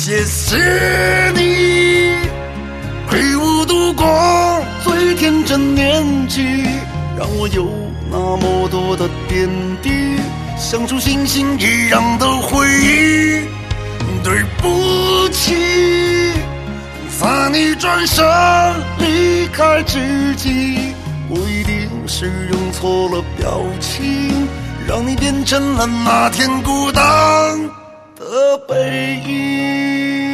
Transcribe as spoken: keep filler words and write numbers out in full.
谢谢你陪我度过最天真年纪，让我有那么多的点滴，像出星星一样的回忆。对不起，在你转身离开之际，我一定是用错了表情，让你变成了那天孤单的背影。